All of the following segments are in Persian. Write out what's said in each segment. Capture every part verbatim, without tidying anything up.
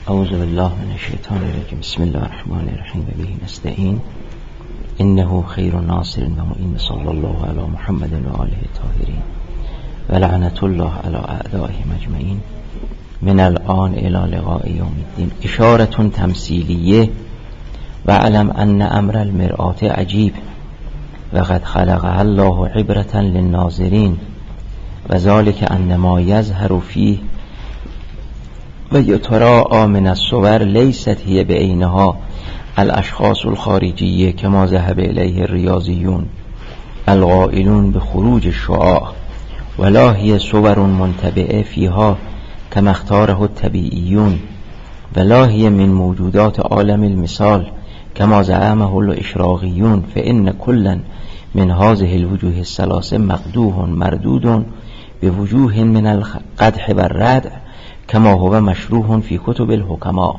اعوذ بالله من الشیطان الرجیم. بسم الله الرحمن الرحیم و به نستعین. انه خیر ناصر و معین. صلی الله علی محمد و آله الطاهرین و لعنت الله علی اعدائهم اجمعین من الان الی لقاء یوم الدین. اشاره تمثیلیه و علم ان امر المرآة عجیب و قد خلقها الله عبرة للناظرین و ذلك ان ما یظهر فیه و یتراءى من الصور لیست هی بعینها الاشخاص الخارجیه کما ذهب الیه الریاضیون القائلون بخروج الشعاع ولا هی صور منتبعه فیها کما اختاره الطبیعیون ولا هی من موجودات عالم المثال کما زعمه الاشراقیون فان کلا من هذه الوجوه الثلاثه مقدوح مردود بوجوه من القدح و الردع کما هو مشروح فی کتب الحکما.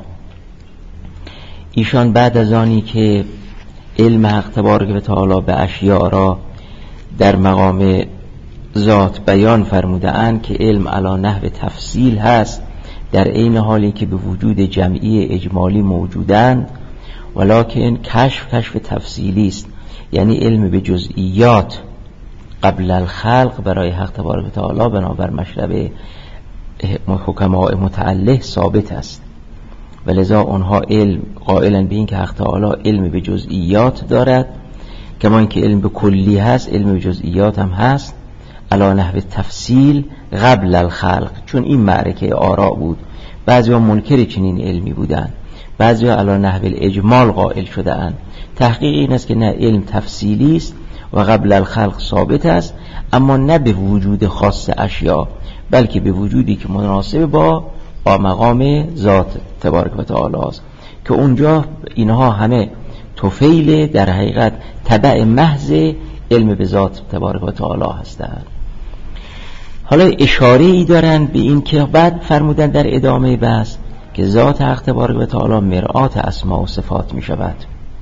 ایشان بعد از آنی که علم حق تبارک و تعالی به اشیاء را در مقام ذات بیان فرموده اند که علم علی نحو تفصیل هست در عین حالی که به وجود جمعی اجمالی موجودند، ولکن کشف کشف تفصیلی است، یعنی علم به جزئیات قبل الخلق برای حق تبارک و تعالی بنابر مشرب حکماء متعلق ثابت است و لذا اونها علم قائلن به این که حق تعالی علم به جزئیات دارد، کما اینکه علم به کلی هست علم به جزئیات هم هست علی نحو تفصیل قبل الخلق. چون این معرکه آراء بود، بعضی‌ها منکر چنین علمی بودند، بعضی‌ها علی نحو الاجمال قائل شده‌اند. تحقیق این است که نه، علم تفصیلی است و قبل الخلق ثابت است، اما نه به وجود خاص اشیاء بلکه به وجودی که مناسب با با مقام ذات تبارک و تعالی است که اونجا اینها همه طفیل در حقیقت تبع محض علم به ذات تبارک و تعالی هستند. حالا اشاره ای دارن به این که بعد فرمودن در ادامه بحث که ذات حق تبارک و تعالی مرآت اسماء و صفات می شود،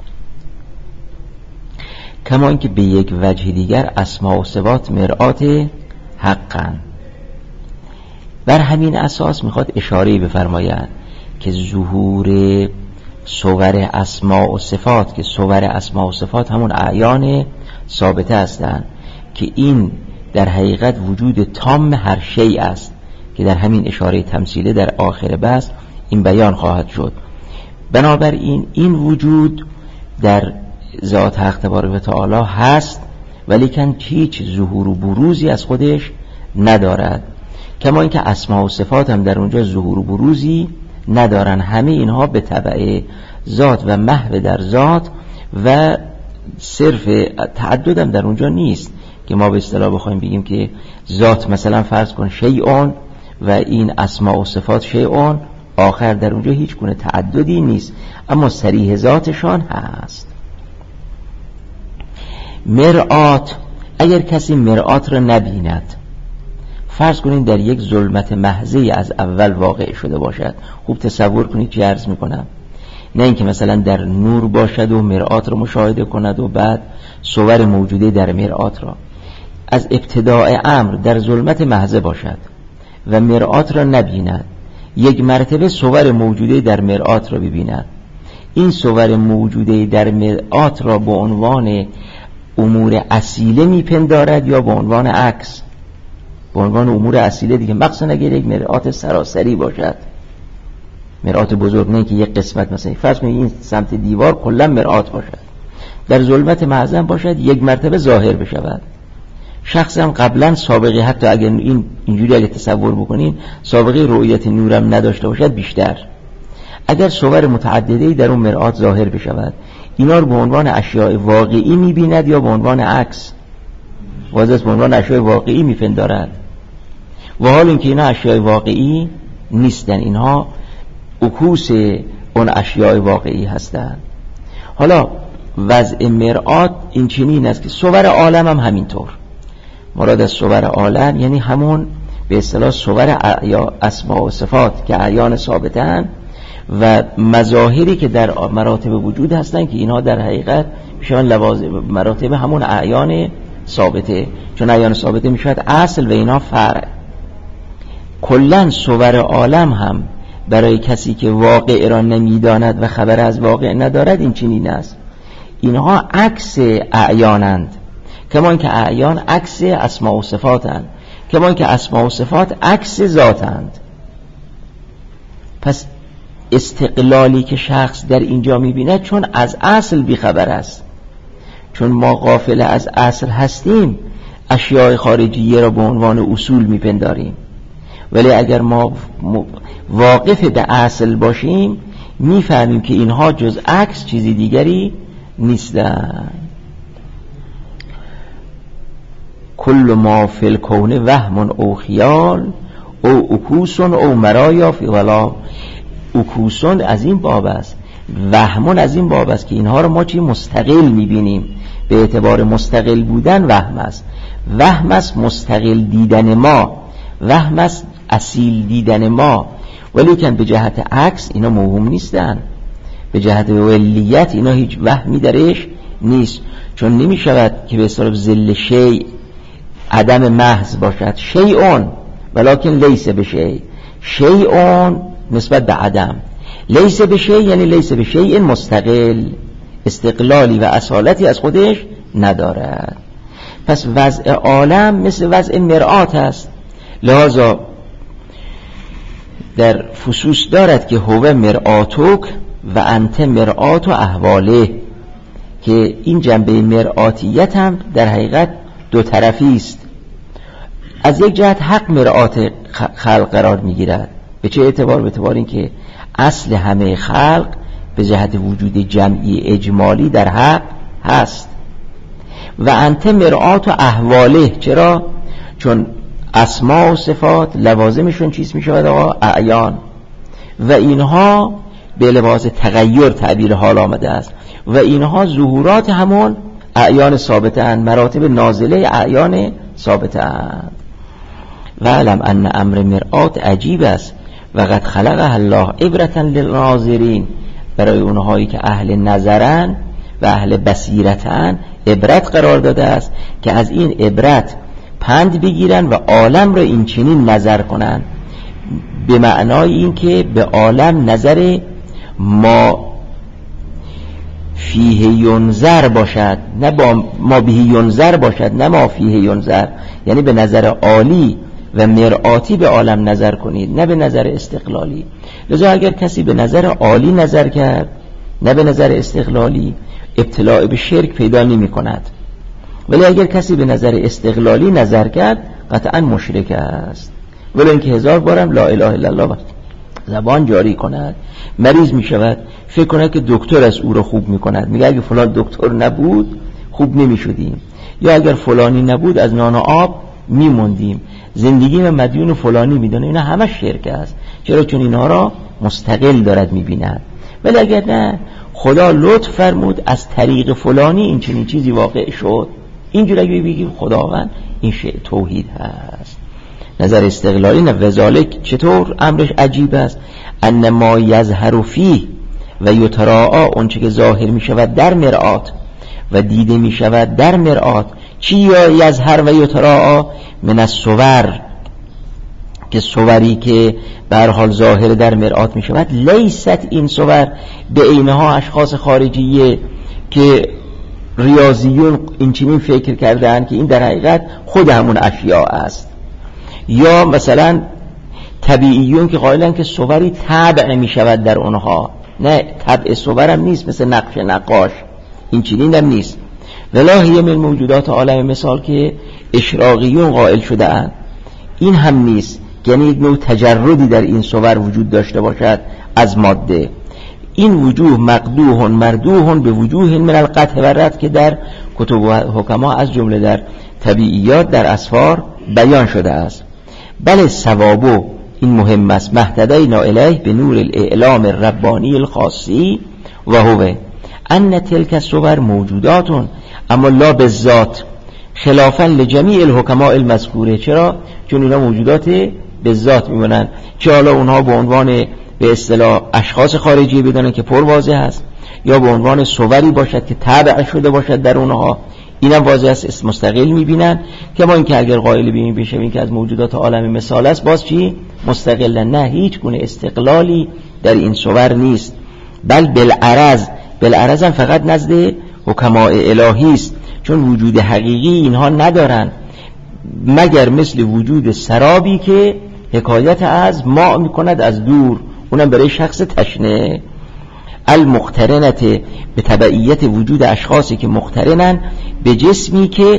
کما اینکه به یک وجه دیگر اسماء و صفات مرآت حقن. بر همین اساس میخواد اشاره‌ای بفرمایند که ظهور صور اسماء و صفات که صور اسماء و صفات همون اعیان ثابته هستند که این در حقیقت وجود تام هر شیء است که در همین اشاره تمثیله در آخر بحث این بیان خواهد شد. بنابراین این وجود در ذات حق تبارک و تعالی هست ولیکن هیچ ظهور و بروزی از خودش ندارد، کما اینکه اسماء و صفات هم در اونجا ظهور و بروزی ندارن. همه اینها به تبع ذات و محو در ذات و صرف تعدد هم در اونجا نیست که ما به اصطلاح بخوایم بگیم که ذات مثلا فرض کن شیئون و این اسماء و صفات شیئون، آخر در اونجا هیچ گونه تعددی نیست، اما صریح ذاتشان هست. مرآت، اگر کسی مرآت را نبیند، فرض کنید در یک ظلمت محضی از اول واقع شده باشد، خوب تصور کنید چی عرض میکنم، نه اینکه مثلا در نور باشد و مرآت را مشاهده کند و بعد صور موجوده در مرآت را از ابتداء امر در ظلمت محض باشد و مرآت را نبیند، یک مرتبه صور موجوده در مرآت را ببیند، این صور موجوده در مرآت را به عنوان امور اصیله میپندارد یا به عنوان عکس، به عنوان امور اصیله دیگه، مخصوصا اگر یک مرآت سراسری باشد، مرآت بزرگ، نه که یک قسمت مثلا فرض کنید این سمت دیوار کلا مرآت باشد، در ظلمت معظم باشد یک مرتبه ظاهر بشود. شخص هم قبلا سابقه، حتی اگر این اینجوری اگه تصور بکنین سابقه رؤیت نورم نداشته باشد بیشتر، اگر صور متعددی در اون مرآت ظاهر بشود، اینا رو به عنوان اشیاء واقعی میبیند یا به عنوان عکس، واضح به عنوان اشیاء واقعی میپندارد، و حال اینکه اینا اشیاء واقعی نیستن، اینها عکوس اون اشیاء واقعی هستند. حالا وضع مرآت این چنین است که صور عالم هم همینطور، مراد از صور عالم یعنی همون به اصطلاح صور اسماء و صفات که اعیان ثابتن و مظاهری که در مراتب وجود هستن که اینها در حقیقت میشن لوازم مراتب همون اعیان ثابته، چون اعیان ثابته میشود اصل و اینا فرع. کلن صور عالم هم برای کسی که واقع را نمیداند و خبر از واقع ندارد این چنین است. اینها عکس اعیانند، کمان که اعیان عکس اسماء و صفاتند، کمان که اسماء و صفات عکس ذاتند. پس استقلالی که شخص در اینجا میبیند چون از اصل بیخبر است، چون ما غافل از اصل هستیم اشیاء خارجیه را به عنوان اصول میپنداریم، ولی اگر ما واقف به اصل باشیم میفهمیم که اینها جز عکس چیزی دیگری نیستند. کل ما فی الکون وهم او خیال او اکوسون او مرایا فی ولا. اکوسون از این باب است، وهمون از این باب است که اینها رو ما چی مستقل میبینیم، به اعتبار مستقل بودن وهم است. وهم است مستقل دیدن ما، وهم است اصیل دیدن ما، ولی که به جهت عکس اینا موهوم نیستن، به جهت ولیت اینا هیچ وهمی درش نیست. چون نمی شود که به اصطلاح ذل شیء عدم محض باشد، شیء ولکن لیس بشیء، شیء نسبت به عدم، لیس بشیء یعنی لیس بشیء مستقل، استقلالی و اصالتی از خودش ندارد. پس وضع عالم مثل وضع مرآت است، لذا در فصوص دارد که هو مرآتک و انت مرآت و احواله، که این جنبه مرآتیت هم در حقیقت دو طرفی است. از یک جهت حق مرآت خلق قرار میگیرد، به چه اعتبار؟ به اعتبار این که اصل همه خلق به جهت وجود جمعی اجمالی در حق هست. و انت مرآت و احواله، چرا؟ چون اسماء و صفات لوازمشون چیز میشود آقا؟ اعیان، و اینها به لباس تغییر تعبیر حال آمده است، و اینها ظهورات همون اعیان ثابته اند، مراتب نازله اعیان ثابته اند. و علم ان امر مرآت عجیب است و قد خلقها الله عبرة للناظرین، برای اونهایی که اهل نظرن و اهل بصیرتن عبرت قرار داده است که از این عبرت پند بگیرن و عالم را این چنین نظر کنن، به معنای این که به عالم نظر ما فیه ینظر باشد، نه با ما به ینظر باشد، نه ما فیه ینظر، یعنی به نظر عالی و مرآتی به عالم نظر کنید، نه به نظر استقلالی. لذا اگر کسی به نظر عالی نظر کرد نه به نظر استقلالی، ابتلاع به شرک پیدا نمی کند. ولی اگر کسی به نظر استقلالی نظر کرد قطعا مشرک است. ولی اینکه هزار بارم لا اله الا الله زبان جاری کند، مریض می شود، فکر کند که دکتر از او را خوب می کند، میگه اگه فلان دکتر نبود خوب نمی شدیم، یا اگر فلانی نبود از نان و آب می موندیم، زندگی و مدیون فلانی می دانه. اینا همه شرک است. چرا؟ چون اینها را مستقل دارد می بیند. ولی اگر نه خدا لطف فرمود از طریق فلانی این چنین چیزی واقع شد، اینجور اگه بگیم خداوند، این شیء توحید هست. نظر استقلالی نه. وذالک چطور امرش عجیب است؟ ان ما یظهر فیه و یتراءا، اون چه که ظاهر می شود در مرآت و دیده می شود در مرآت، چی یا یظهر و یتراءا؟ من الصور، که صوری که به هر حال ظاهر در مرآت می شود، لیست این صور به عینها اشخاص خارجیه که ریاضیون این چنین فکر کردن که این در حقیقت خود همون اشیاء است، یا مثلا طبیعیون که قائلن که صوری طبع می شود در اونها. نه، طبع صور هم نیست مثل نقش نقاش، این چنین هم نیست. ولاهیه من موجودات عالم مثال که اشراقیون قائل شده اند، این هم نیست، یعنی یک نوع تجردی در این صور وجود داشته باشد از ماده. این وجوه مقدوح مردوح به وجوه من القطع و رد که در کتب و حکما از جمله در طبیعیات در اسفار بیان شده است. بله ثوابو، این مهم است، مهتدینا الیه به نور الاعلام الربانی الخاصی و هو ان تلک الصور موجوداتون اما لا بالذات خلافا لجمیع الحکماء المذکوره. چرا؟ چون اینا موجودات به ذات میمونن، چه حالا اونها به عنوان به اصطلاح اشخاص خارجی بدانن که پر واضح است، یا به عنوان صوری باشد که تابع شده باشد در اونها، اینم واضح است اسم مستقل میبینن که ما اینکه اگر قائل به این بشیم که از موجودات عالم مثال است، باز چی؟ مستقلن. نه، هیچ گونه استقلالی در این صور نیست، بل بالعرض. بالعرض هم فقط نزد حکماء الهی است، چون وجود حقیقی اینها ندارن مگر مثل وجود سرابی که حکایت از ماء میکند از دور، اونم برای شخص تشنه. المقترنت به تبعیت وجود اشخاصی که مقترنن به جسمی که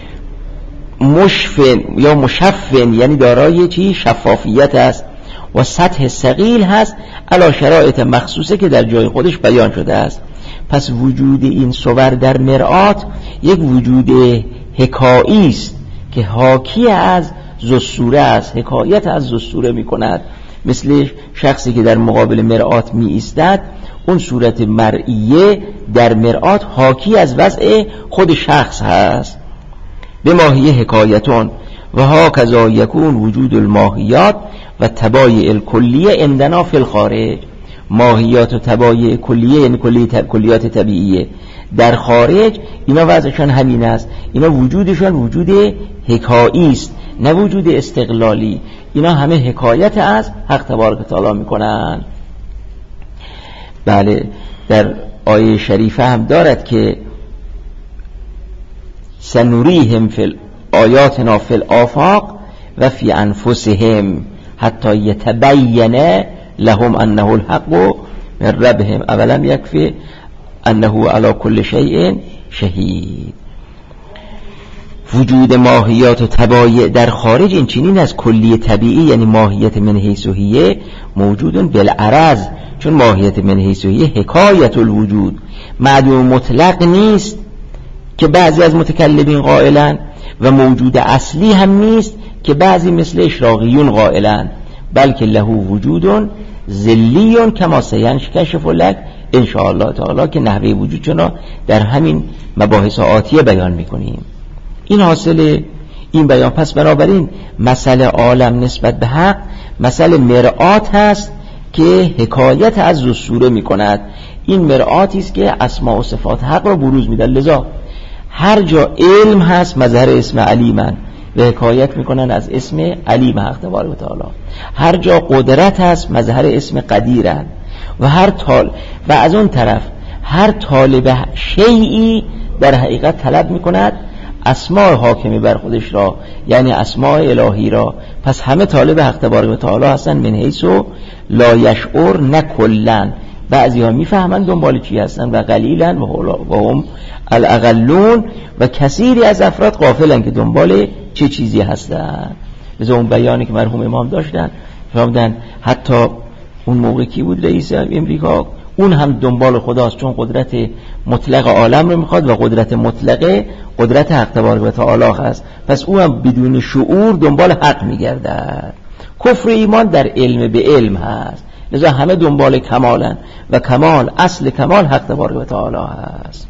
مشفن یا مشفن، یعنی دارای چی؟ شفافیت است و سطح ثقیل هست علی شرایط مخصوصه که در جای خودش بیان شده است. پس وجود این صور در مرآت یک وجود حکایی است که حاکی از ذوالصوره است، حکایت از ذوالصوره می کند. مثل شخصی که در مقابل مرآت می ایستد، اون صورت مرئیه در مرآت حاکی از وضع خود شخص هست. به ماهیه حکایتون و ها کذا یکون وجود الماهیات و تبایع الکلیه عندنا فی الخارج. ماهیات و تبایع کلیه یعنی کلیات طبیعیه در خارج، اینا وضعشان همین است، اینا وجودشان وجود حکایی است نه وجود استقلالی. اینا همه حکایت از حق تبارک و تعالی میکنن. بله، در آیه شریفه هم دارد که سنوریهم فی آیاتنا فی الآفاق و فی انفسهم حتی یتبین لهم انه الحق من ربهم اولم یکفی انه علی کل شیء شهید. وجود ماهیات و تبایع در خارج این چنین از کلی طبیعی، یعنی ماهیت من حیث هیه موجود بالعرض، چون ماهیت من حیث هیه حکایت الوجود معدوم مطلق نیست که بعضی از متکلمین قائلن و موجود اصلی هم نیست که بعضی مثل اشراقیون قائلن، بلکه له وجود ذلیون کما سینکشف لک ان شاء الله تعالی، که نحوه وجودشون در همین مباحث آتیه بیان میکنیم. این حاصل این بیان. پس بنابراین مسئله عالم نسبت به حق مسئله مرآت هست که حکایت از ذوالصوره میکند. این مرآتی است که اسماء و صفات حق را بروز میدن. لذا هر جا علم هست مظهر اسم علیمن و حکایت میکنن از اسم علیم حق تبارک و تعالی. هر جا قدرت هست مظهر اسم قدیرن و هر طال و از اون طرف هر طالب شیئی در حقیقت طلب میکند اسماء حاکمی بر خودش را، یعنی اسماء الهی را. پس همه طالب حق تبارک و تعالی هستن من حیث لا یشعر نه کلن. بعضی ها میفهمن دنبال چی هستن و قلیلن و هم الاقلون، و کثیری از افراد غافلن که دنبال چه چیزی هستن. مثل اون بیانی که مرحوم امام داشتن، فهمدن حتی اون موقع کی بود رئیس امریکا، اون هم دنبال خداست، چون قدرت مطلق عالم رو میخواد و قدرت مطلقه قدرت حق تبارک و تعالی هست. پس اون هم بدون شعور دنبال حق میگردد. کفر ایمان در علم به علم هست، لذا همه دنبال کمالن و کمال اصل کمال حق تبارک و تعالی هست.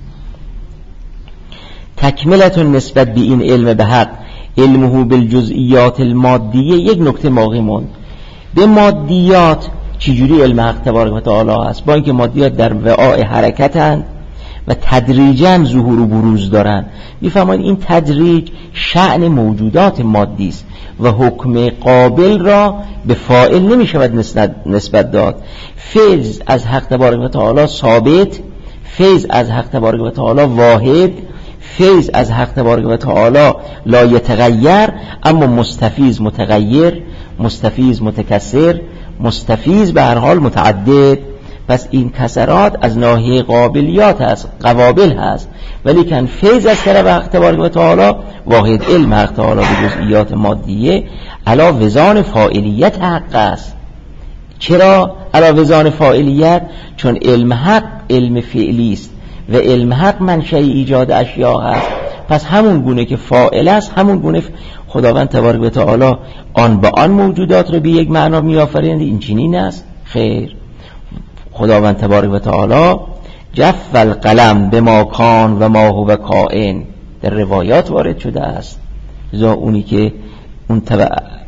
تکملتون نسبت به این علم به حق علمه بالجزئیات المادیه. یک نکته باقی موند، به مادیات چجوری علم حق تبارک و تعالی هست؟ با اینکه مادیات در وعاء حرکتند و تدریجاً ظهور و بروز دارن. میفهمید این تدریج شأن موجودات مادی است و حکم قابل را به فاعل نمیشود نسبت داد. فیض از حق تبارک و تعالی ثابت، فیض از حق تبارک و تعالی واحد، فیض از حق تبارک و تعالی لا یتغیر، اما مستفیض متغیر، مستفیض متکثر، مستفیض به هر حال متعدد. پس این کسرات از ناحیه قابلیات هست، قوابل هست، ولی کن فیض از طرف حق تبارک و تعالی واحد علم حق تعالی به جزئیات مادیه علا وزان فاعلیت حق است. چرا علا وزان فاعلیت؟ چون علم حق علم فعلی است و علم حق منشأ ایجاد اشیاء هست. پس همون گونه که فاعل است همون گونه خداوند تبارک و تعالی آن به آن موجودات رو به یک معنا میآفریند. این چنین است؟ خیر. خداوند تبارک و تعالی جف القلم به ما کان و ما هو کائن در روایات وارد شده است. لذا اونی که اون تبع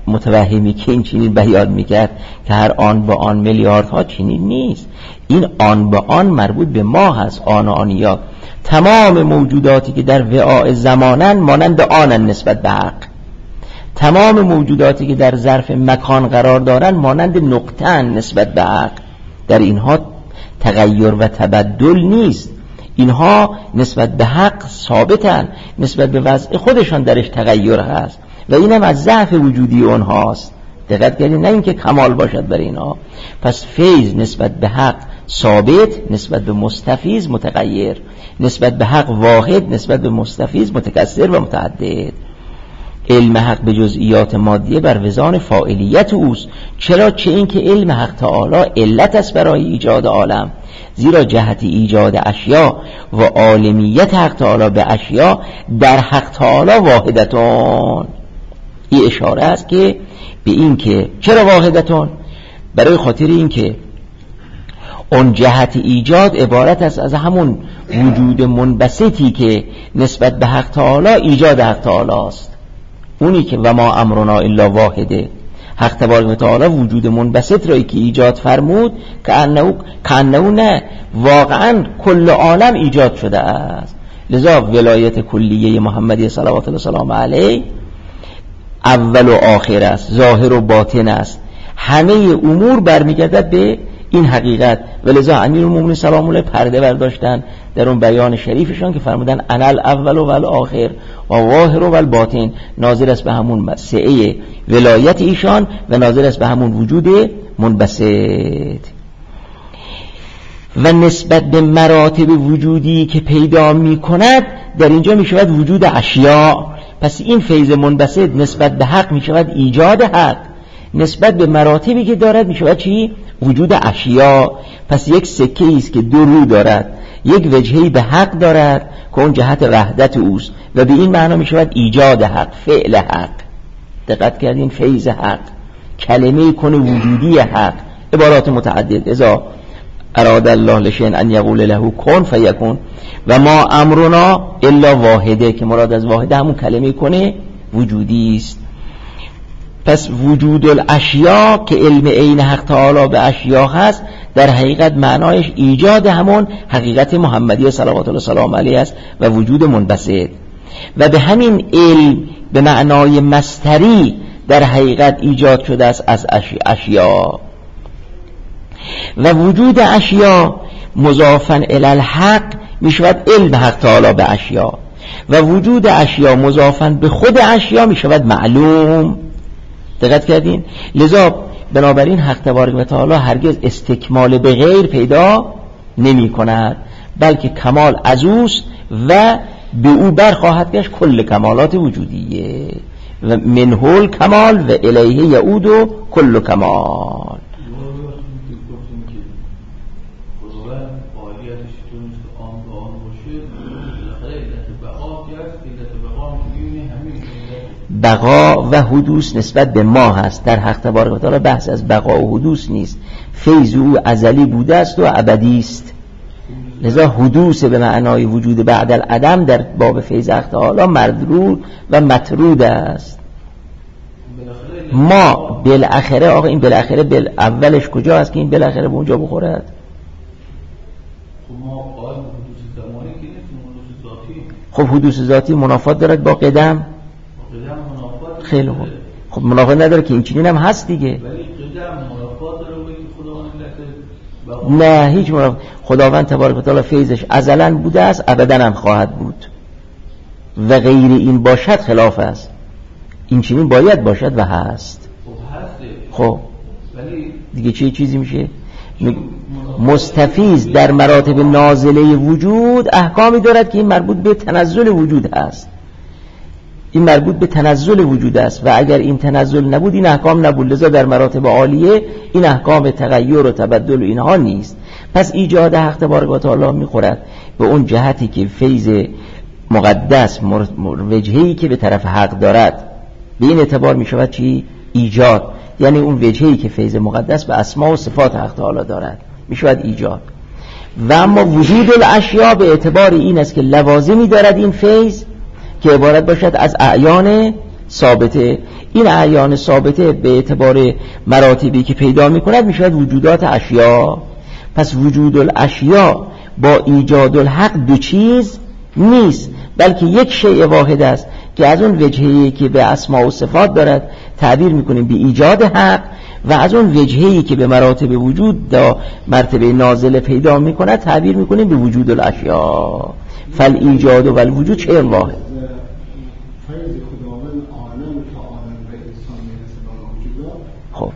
متوهمی که این چنین بیان میکرد که هر آن با آن میلیاردها، چنین نیست. این آن با آن مربوط به ما هست. آن آنیا تمام موجوداتی که در وعاء زمانن مانند آنن نسبت به حق، تمام موجوداتی که در ظرف مکان قرار دارن مانند نقطه‌اند نسبت به حق. در اینها تغییر و تبدل نیست، اینها نسبت به حق ثابتن، نسبت به وضع خودشان درش تغییر هست و اینم از ضعف وجودی اونهاست. دقت کردید؟ نه اینکه کمال باشد برای اینها. پس فیض نسبت به حق ثابت، نسبت به مستفیض متغیر، نسبت به حق واحد، نسبت به مستفیض متکثر و متعدد. علم حق به جزئیات مادیه بر وزان فاعلیت اوست. چرا؟ چه این که علم حق تعالی علت است برای ایجاد عالم، زیرا جهت ایجاد اشیا و عالمیت حق تعالی به اشیا در حق تعالی واحدتون. این اشاره است که به این که چرا واحدتون؟ برای خاطر این که اون جهت ایجاد عبارت است از همون وجود منبسطی که نسبت به حق تعالی ایجاد حق تعالی است. اونی که و ما امرنا الا واحده، حق تبارک و تعالی وجود منبسط رایی که ایجاد فرمود که انه کانه نه واقعا کل عالم ایجاد شده است. لذا ولایت کلیه محمدی صلوات الله سلام علیه اول و آخر است، ظاهر و باطن است، همه امور برمیگردد به این حقیقت. ولذا امیرالمومنین سلام الله پرده برداشتن در اون بیان شریفشان که فرمودن انا الاول و الاخر و ظاهر و الباطن، ناظر است به همون سعه ولایت ایشان و ناظر است به همون وجود منبسط. و نسبت به مراتب وجودی که پیدا می کند در اینجا می شود وجود اشیاء. پس این فیض منبسط نسبت به حق می شود ایجاد حق، نسبت به مراتبی که دارد می شود چی؟ وجود اشیاء. پس یک سکه است که دو رو دارد، یک وجهی به حق دارد که اون جهت وحدت اوست و به این معنا می شود ایجاد حق، فعل حق. دقت کردین؟ فیض حق، کلمه کن وجودی حق، عبارات متعدد. اذا اراد الله لشیء ان یقول له کن فیکون و ما امرنا الا واحده، که مراد از واحده همون کلمه کنه وجودی است. پس وجود الاشیاء که علم عین حق تعالی به اشیاء هست در حقیقت معنایش ایجاد همون حقیقت محمدی صلوات الله سلام علیه است و وجود منبسط. و به همین علم به معنای مصدری در حقیقت ایجاد شده است از اشیاء. و وجود اشیاء مضافاً الی الحق می شود علم حق تعالی به اشیاء و وجود اشیاء مضافاً به خود اشیاء می شود معلوم. دقت کردین؟ لذا بنابراین حق تبارک و تعالی هرگز استکمال به غیر پیدا نمی کند، بلکه کمال از اوست و به او برخواهد گشت کل کمالات وجودیه و منهول کمال و الیه یعود و کل کمال. بقا و حدوث نسبت به ما هست. در حق تبارک و تعالی بحث از بقا و حدوث نیست. فیض او ازلی بوده است و ابدی است. لذا حدوث به معنای وجود بعد العدم در باب فیض حق تعالی مردود و مطرود است. ما بالاخره آقا این بالاخره بل اولش کجا است که این بالاخره به اونجا بخورد؟ خب حدوث ذاتی منافات دارد با قدم؟ خیلی خوب. خب منافات نداره که این چنین هم هست دیگه. نه هیچ منافات. خداوند تبارک و تعالی فیضش ازلا بوده است، ابدا هم خواهد بود و غیر این باشد خلاف است. این چنین باید باشد و هست. خب دیگه چه چیزی میشه؟ مستفیض در مراتب نازله وجود احکامی دارد که این مربوط به تنزل وجود است. این مربوط به تنزل وجود است و اگر این تنزل نبود این احکام نبود. لذا در مراتب عالیه این احکام تغییر و تبدل و اینها نیست. پس ایجاد حق تبارک و تعالی میخورد به اون جهتی که فیض مقدس وجهی که به طرف حق دارد، به این اعتبار میشود چی؟ ایجاد. یعنی اون وجهی که فیض مقدس به اسما و صفات حق تعالی دارد میشود ایجاد. و اما وجود الاشیاء به اعتبار این است که لوازمی دارد این فیض که عبارت باشد از اعیان ثابته. این اعیان ثابته به اعتبار مراتبی که پیدا میکند میشود وجودات اشیا. پس وجود الاشیا با ایجاد الحق دو چیز نیست، بلکه یک شیء واحد است که از اون وجهی که به اسماء و صفات دارد تعبیر میکنیم به ایجاد حق، و از اون وجهی که به مراتب وجود دا مرتبه نازله پیدا میکند تعبیر میکنیم به وجود الاشیا. فالایجاد و الوجود شیء واحد. خب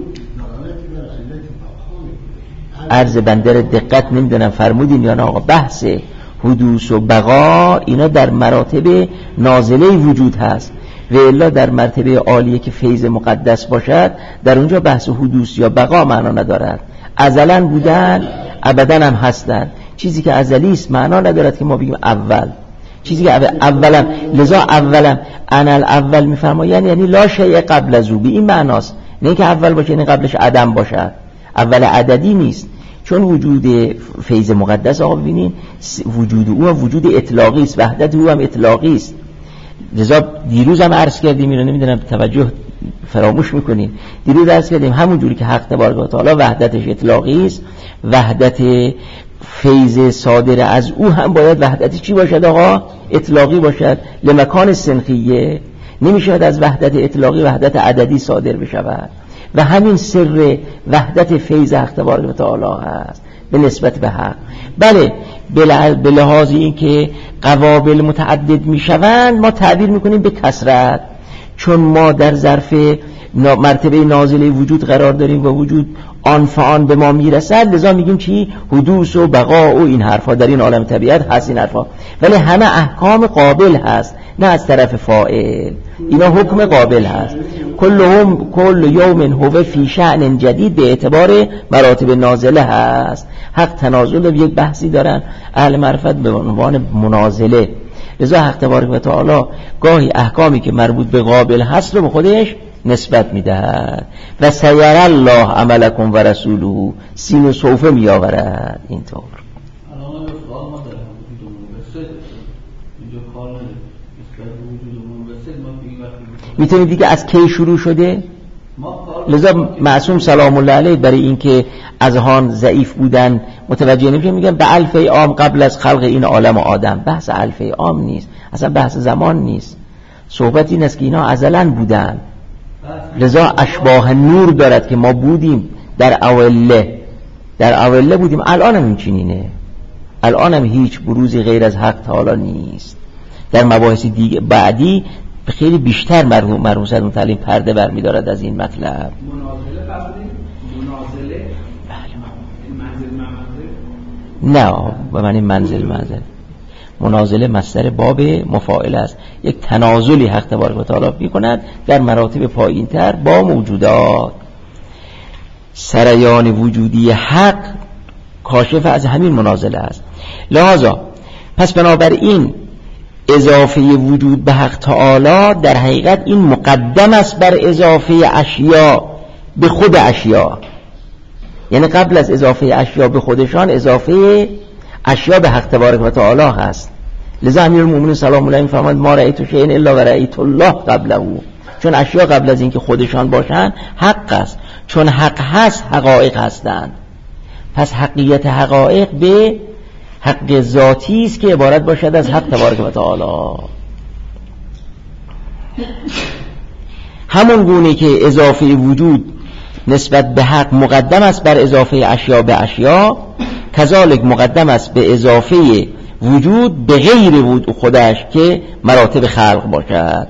عرض بنده را دقت نمیدونم فرمودین یا نه آقا، بحث حدوث و بقا اینا در مراتب نازله وجود هست، و الا در مرتبه عالیه که فیض مقدس باشد در اونجا بحث حدوث یا بقا معنا ندارد. ازلا بودن ابدا هم هستن. چیزی که ازلی است معنا ندارد که ما بگیم اول، چیزی که اولا، لذا اولا انا الاول میفرماید یعنی لا شیء قبل از او، به این معناست، نه که اول باشه یعنی قبلش عدم باشد، اول عددی نیست. چون وجود فیض مقدس آقا ببینین وجود او هم وجود اطلاقی است، وحدت او هم اطلاقی است. لذا دیروز هم عرض کردیم، اینو نمیدونم توجه فراموش میکنیم، دیروز عرض کردیم همون جوری که حق تبارک و تعالی وحدتش اطلاقی است، وحدت فیض صادر از او هم باید وحدت چی باشد آقا؟ اطلاقی باشد. لمکان سنخیه نمیشود از وحدت اطلاقی وحدت عددی صادر بشود، و همین سر وحدت فیض حق تبارک و تعالی هست به نسبت به حق. بله به لحاظ این که قوابل متعدد میشوند ما تعبیر میکنیم به کثرت، چون ما در ظرف مرتبه نازله وجود قرار داریم و وجود آن فآن به ما میرسد، لذا میگیم چی؟ حدوث و بقا و این حرفا در این عالم طبیعت هست این حرفا، ولی همه احکام قابل هست، نه از طرف فاعل، اینا حکم قابل هست. کلهم کل یوم هو فی شأن جدید به اعتبار مراتب نازله هست. حق تنازل یک بحثی دارن اهل معرفت به عنوان منازله، لذا حق تبارک و تعالی گاهی احکامی که مربوط به قابل هست رو به خودش نسبت میدهد. و سیر الله عملکم و رسوله، سین و صوفه میآورد. اینطور میتونید دیگه از کی شروع شده؟ لذا معصوم سلام الله علیه برای اینکه اذهان ضعیف بودن متوجه نمیشه، میگن به الف عام قبل از خلق این عالم و آدم. بحث الف عام نیست، اصلا بحث زمان نیست، صحبت این است که اینا ازلا بودن. لذا اشباه نور دارد که ما بودیم در اوله، در اوله بودیم، الان هم این چنینه، الان هم هیچ بروزی غیر از حق تعالی نیست. در مباحث دیگه بعدی خیلی بیشتر مرحوم مرحوم صدر متعلم پرده برمی دارد از این مطلب. منازله فرمودید؟ منازله منزل منزل؟ نه به معنی منزل منزل. منازله مصدر باب مفاعل است، یک تنازلی حق تبارک و تعالی می‌کند در مراتب پایین‌تر با موجودات. سریان وجودی حق کاشف از همین منازله است. لذا پس بنابراین اضافه وجود به حق تعالی در حقیقت این مقدم است بر اضافه اشیا به خود اشیا، یعنی قبل از اضافه اشیا به خودشان اضافه اشیا به حق تبارک و تعالی هست. لذا امیرالمومنین سلام الله علیه فرمود ما رأیت شیئا الا و رأیت الله قبله، چون اشیا قبل از اینکه خودشان باشند حق است، چون حق هست حقایق هستند. پس حقیقت حقایق به حق ذاتی است که عبارت باشد از حق تبارک و تعالی. همون گونه که اضافه وجود نسبت به حق مقدم است بر اضافه اشیا به اشیا، کذالک مقدم است به اضافه وجود به غیر وجود خودش که مراتب خلق باشد.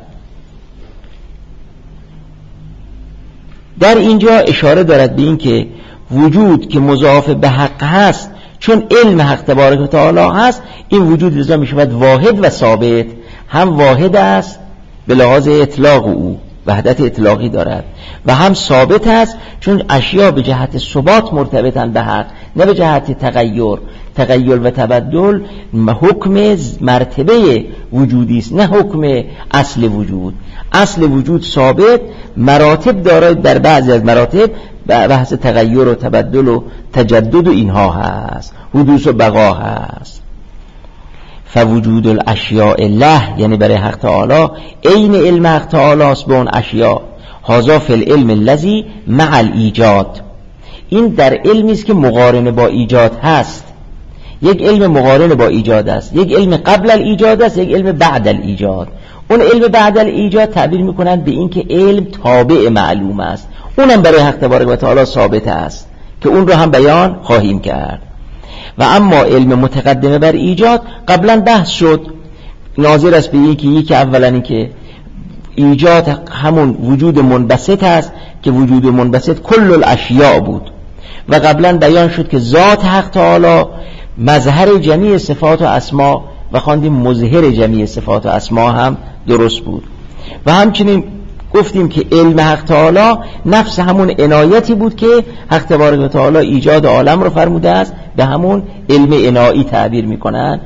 در اینجا اشاره دارد به این که وجود که مضاف به حق هست، چون علم حق تبارک و تعالی هست، این وجود لذا می شود واحد و ثابت. هم واحد است به لحاظ اطلاق او، وحدت اطلاقی دارد، و هم ثابت است چون اشیا به جهت ثبات مرتبطن به حق، نه به جهت تغییر. تغییر و تبدل حکم مرتبه وجودی است، نه حکم اصل وجود. اصل وجود ثابت، مراتب دارد، در بعضی از مراتب بحث تغییر و تبدل و تجدد و اینها هست، حدوث و بقا هست. فوجود الاشیاء له، یعنی برای حق تعالی عین علم حق تعالی است به اون اشیاء. هذا فی العلم الذی مع الایجاد، این در علمی است که مقارنه با ایجاد هست. یک علم مقارنه با ایجاد است، یک علم قبل الایجاد است، یک علم بعد الایجاد. اون علم بعد الایجاد تعبیر میکنند به این که علم تابع معلوم است، اونم برای حق تبارک و تعالی ثابت است که اون رو هم بیان خواهیم کرد. و اما علم متقدمه بر ایجاد قبلا بحث شد، ناظر است به این که یکی اولا این که ایجاد همون وجود منبسط است که وجود منبسط کل الاشیاء بود، و قبلا بیان شد که ذات حق تعالی مظهر جمیع صفات و اسما و خواندیم مظهر جمیع صفات و اسما هم درست بود. و همچنین گفتیم که علم حق تعالی نفس همون عنایتی بود که حق تبارک و تعالی ایجاد عالم رو فرموده است، به همون علم عنایی تعبیر میکنن.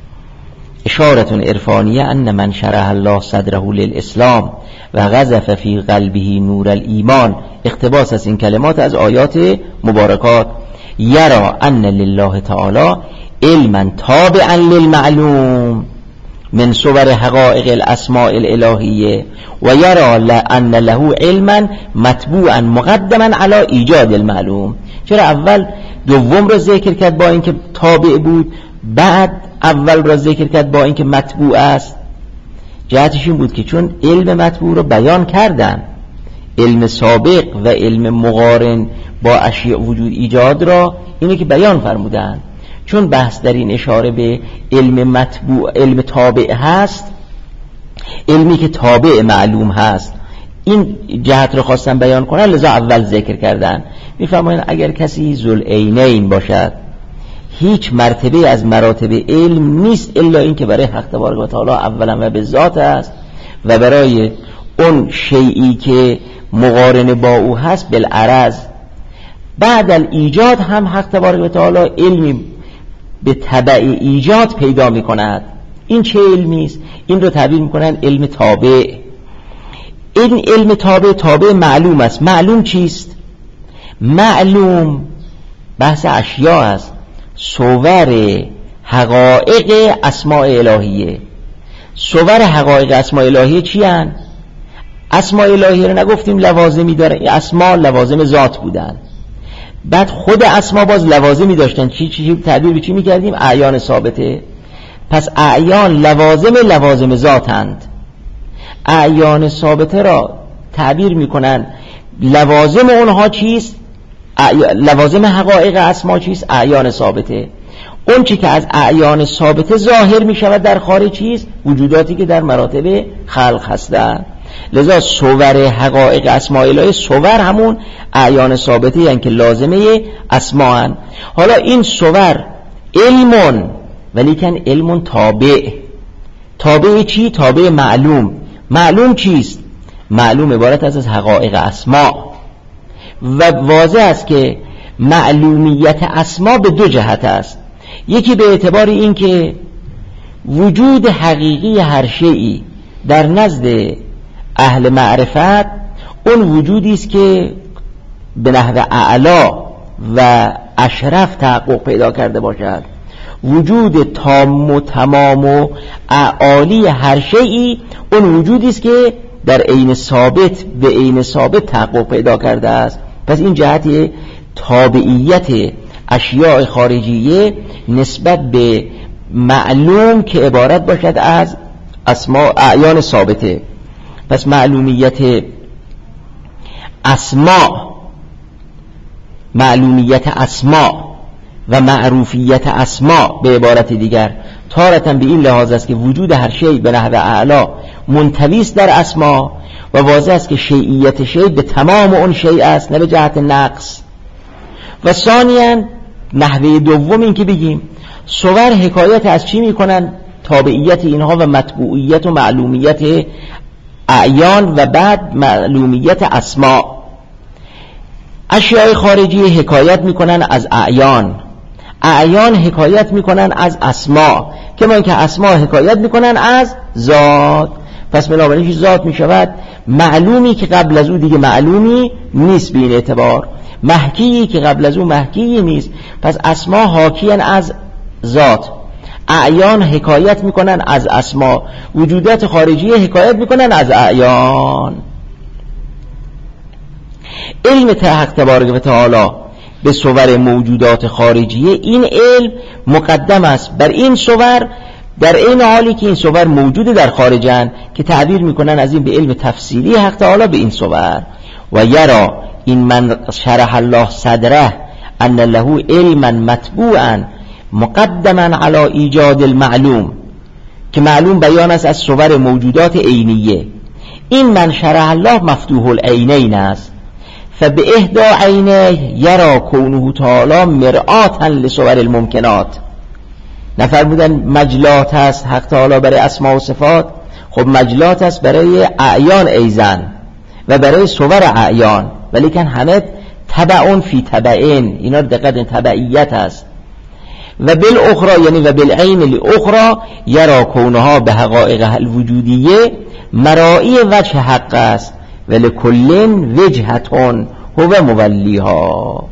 اشارتون عرفانیه ان من شرح الله صدره للاسلام و قذف فی قلبه نور الایمان، اقتباس از این کلمات از آیات مبارکات. یرا ان لله تعالی علما تابعا للمعلوم من صور حقائق الاسماء الالهیه و یرا ان له علما متبوعا مقدما علی ایجاد المعلوم. چرا اول دوم را ذکر کرد با اینکه تابع بود، بعد اول را ذکر کرد با اینکه متبوع است؟ جهتش این بود که چون علم متبوع رو بیان کردن، علم سابق و علم مقارن با اشیاء وجود ایجاد را اینه که بیان فرمودن. چون بحث در این اشاره به علم متبوع، علم تابع هست، علمی که تابع معلوم هست، این جهت رو خواستن بیان کنن، لذا اول ذکر کردن. میفرمایند اگر کسی ذوالعینین باشد، هیچ مرتبه از مراتب علم نیست الا این که برای حق تبارک و تعالی اولا و به ذات است و برای اون شیئی که مقارن با او هست بالعرض. بعد الایجاد هم حق تبارک و تعالی علمی به تبع ایجاد پیدا می کند. این چه علمی است؟ این رو تعبیر می کنند علم تابع. این علم تابع تابع معلوم است. معلوم چیست؟ معلوم بحث اشیاء است، صور حقایق اسماء الهیه. صور حقایق اسماء الهیه چی هن؟ اسماء الهیه رو نگفتیم لوازمی داره، اسماء لوازم ذات بودن، بعد خود اسما باز لوازمی داشتن. چی چی تعبیر به چی می‌کردیم؟ اعیان ثابته. پس اعیان لوازم لوازم ذاتند. اعیان ثابته را تعبیر می‌کنن لوازم اونها چیست؟ لوازم حقایق اسما چیست؟ اعیان ثابته. اون چی که از اعیان ثابته ظاهر می‌شود در خارج چیست؟ وجوداتی که در مراتب خلق هستند. لذا صور حقایق اسماء الهی، صور همون اعیان ثابته یعنی که لازمه اسماء هن. حالا این صور علمون ولیکن علمون تابع. تابع چی؟ تابع معلوم. معلوم چیست؟ معلوم عبارت از از حقایق اسماء. و واضح است که معلومیت اسماء به دو جهت است. یکی به اعتبار این که وجود حقیقی هر شیئی در نزد اهل معرفت اون وجودی است که به نحو اعلا و اشرف تحقق پیدا کرده باشد. وجود تام و تمام و اعالی هر شیئی اون وجودی است که در عین ثابت به عین ثابت تحقق پیدا کرده است. پس این جهت تابعیت اشیاء خارجیه نسبت به معلوم که عبارت باشد از اسماء اعیان ثابته. پس معلومیت اسماء معلومیت اسماء و معروفیت اسماء به عبارت دیگر تارتاً به این لحاظ است که وجود هر شیء به نحو اعلا منطوی است در اسماء و واضح است که شیعیت شیء به تمام اون شیء است نه به جهت نقص. و ثانیاً نحوه دوم این که بگیم صور حکایت از چی میکنن؟ تابعیت اینها و مطبوعیت و معلومیت اعیان و بعد معلومیت اسماء. اشیاء خارجی حکایت میکنن از اعیان، اعیان حکایت میکنن از اسماء، کما اینکه اسماء حکایت میکنن از ذات. پس بنابراین ذات میشود معلومی که قبل از او دیگه معلومی نیست به این اعتبار، محکی که قبل از او محکی نیست. پس اسماء حاکیان از ذات، اعیان حکایت میکنن از اسما، وجودات خارجی حکایت میکنن از اعیان. علم حق تبارک و تعالی به صور موجودات خارجیه، این علم مقدم است بر این صور، در این حالی که این صور موجود در خارجن که تعبیر میکنن از این به علم تفصیلی حق تعالی به این صور. و یرا این من شرح الله صدره ان له علما مطبوعا مقدما علی ایجاد المعلوم، که معلوم بیان است از صور موجودات عینیه. این من شرح الله مفتوح العینین است، فبه احدى عینه یرا کونه تعالی مرآتا لصور الممکنات. نفرمودن مجلات هست حق تعالی برای اسماء و صفات، خب مجلات هست برای اعیان ایزن و برای صور اعیان، ولیکن همه تبعون فی تبعین، اینا دقیقاً تبعیت هست. و بالاخرى یعنی و بالعین الاخرى یرا کونها به حقایق الوجودیه مرائی وجه حق است، ولکل وجهتون هو مولیها.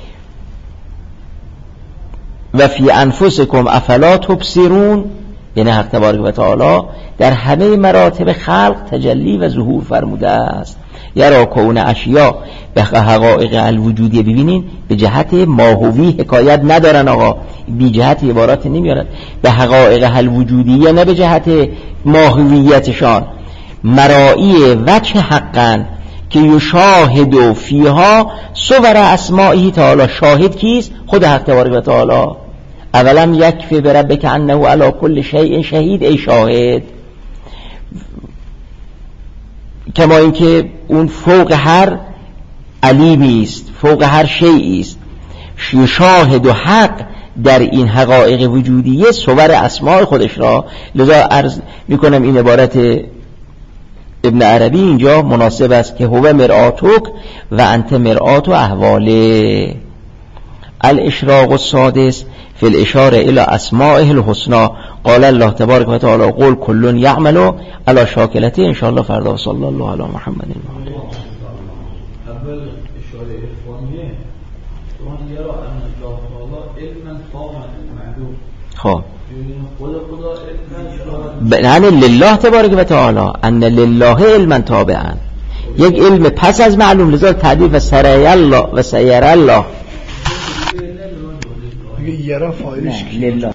و فی انفسکم افلا تبصرون، یعنی حق تبارک و تعالی در همه مراتب خلق تجلی و ظهور فرموده است. یرا کون اشیا به حقایق الوجودیه، ببینین به جهت ماهوی حکایت ندارن آقا، بی جهت عبارات نمیارن، به حقایق الوجودیه نه به جهت ماهویتشان. مرائی وجه حقن که یشاهد فیها صور اسمائی تعالی. شاهد کیست؟ خود حق تبارک و تعالی. اولم یکفی بربک انه علی کل شیء شهید، ای شاهد. کما اینکه اون فوق هر علیمی است، فوق هر شیئی است. شاهد و حق در این حقایق وجودیه صور اسماء خودش را. لذا عرض میکنم این عبارت ابن عربی اینجا مناسب است که هو مرآتک و انت مرآت و احواله. الاشراق السادس فی الاشاره الى اسمائه الحسنى. قال الله تبارک و تعالی قل کل یعمل علی شاکلته. ان شاء الله فردا. صلی الله علی محمد. اول اشاره عرفانیه اون یرا ان الله تعالی علما تاما معلوم. خب خدا خدا علما یعنی لله تبارک و تعالی ان لله علما تابعا، یک علم پس از معلوم. لذا تعبیر و سری الله و سیر الله یرا فایلش لله.